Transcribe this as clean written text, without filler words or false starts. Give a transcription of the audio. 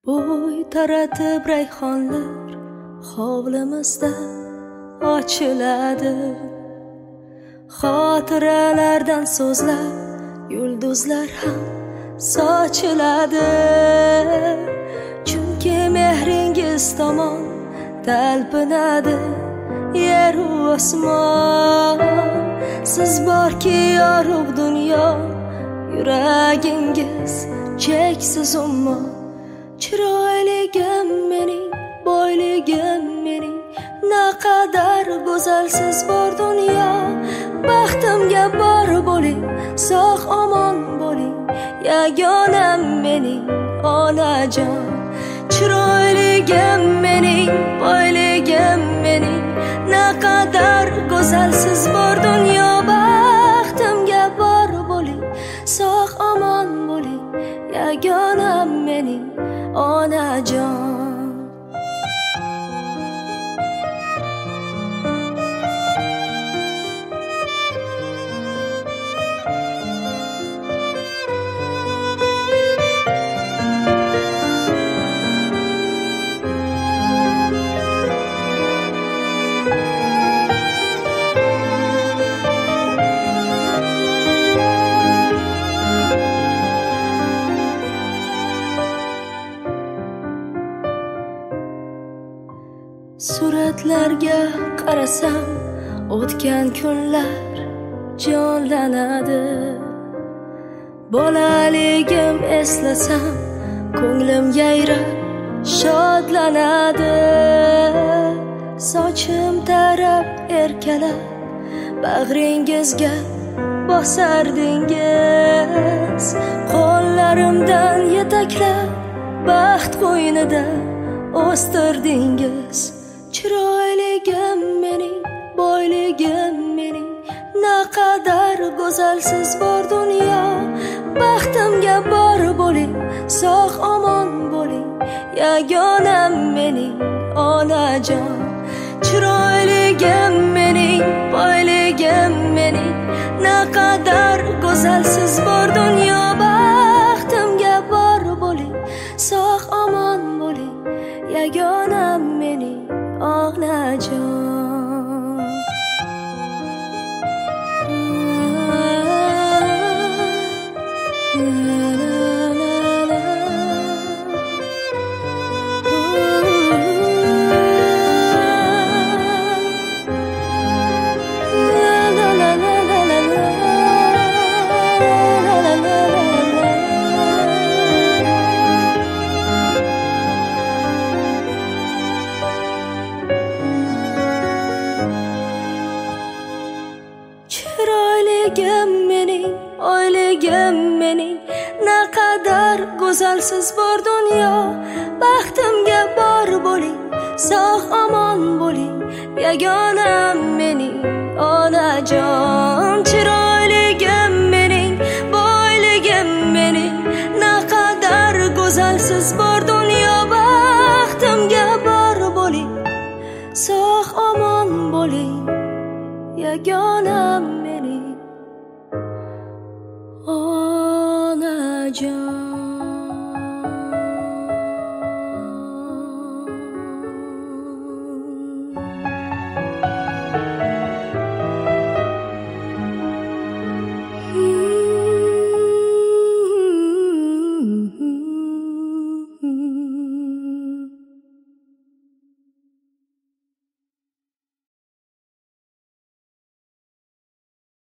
Bo'y taratib rayhonlar hovlimizda ochiladi. Xotiralardan so'zlab yulduzlar ham sochiladi. Chunki mehringiz tomon talpinadi yer u osmon. Siz borki yorug' dunyo, yuragingiz cheksiz ummon. Chiroyligim mening, boyligim mening, naqadar go'zalsiz bor dunyo. Baxtimga bor bo'ling, sog' omon bo'ling, yagonam mening onajon. Chiroyligim mening, boyligim mening, naqadar go'zalsiz bor dunyo. Baxtimga bor bo'ling, sog' omon bo'ling, yagonam mening onajon. Suratlarga qarasam, o'tgan kunlar jonlanadi. Bolaligim eslasam, ko'nglim yayrab shodlanadi. Sochim tarab erkalab, bag'ringizga bosardingiz. Qo'llarimdan yetaklab, baxt qo'ynida o'stirdingiz. Chiroyligim mening, boyligim mening, naqadar go'zalsiz bor dunyo. Baxtimga bor bo'ling, sog' omon bo'ling, yagonam mening onajon. Chiroyligim mening, boyligim mening, naqadar go'zalsiz bor dunyo. Baxtimga bor bo'ling, sog' omon bo'ling, yagonam mening onajon. Chiroyligim mening, oyligim mening, naqadar go'zalsiz bor dunyo. Baxtimga bor bo'ling, sog' omon bo'ling, yagonam mening onajon. Chiroyligim mening, boyligim mening, naqadar go'zalsiz bor dunyo. Baxtimga bor bo'ling, sog' omon bo'ling, yagonam